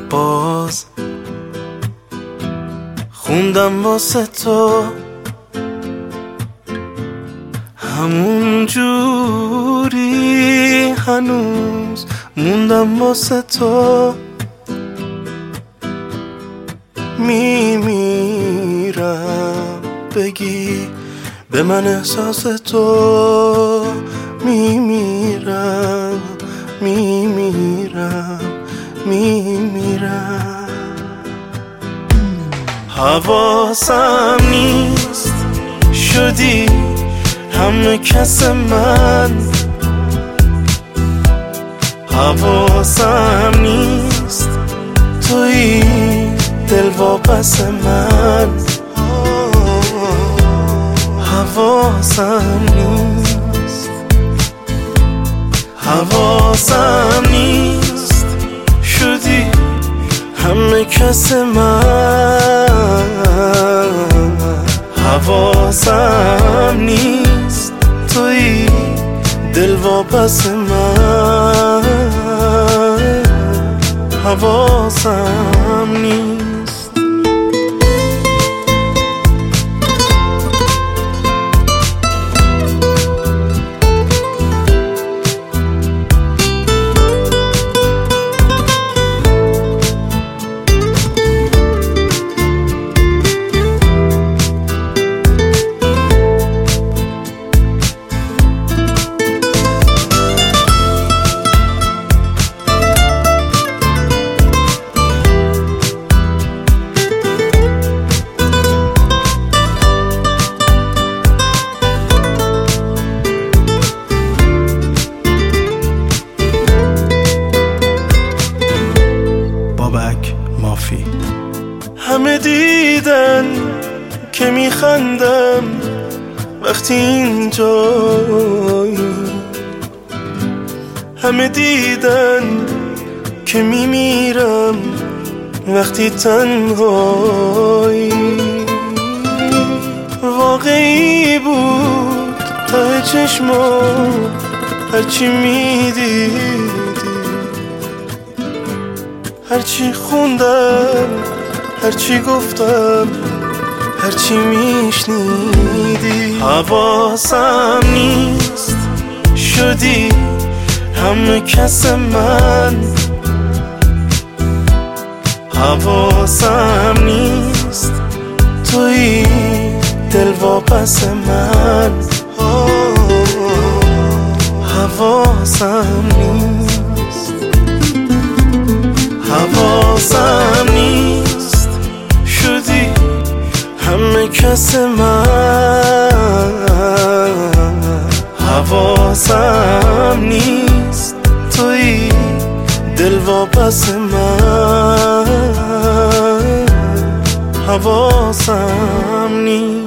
باز خوندم واسه تو همون جوری هنوز موندم واسه تو میمیرم بگی به من احساس تو میمیرم حواسم نیست شدی همه کس من حواسم نیست توی دل واپس من حواسم نیست شدی همه کس من حواسم نیست توی دل واپس من حواسم نیست مافی همه دیدن که میخندم وقتی اینجایی همه دیدن که میمیرم وقتی تنهایی واقعی بود ته چشمام هرچی میدیدی هرچی خوندم هرچی گفتم هرچی میشنیدی حواسم نیست شدی همه کس من حواسم نیست توی دل واپس من حواسم نیست شدی همه کس من حواسم نیست توی دل واپس من حواسم نیست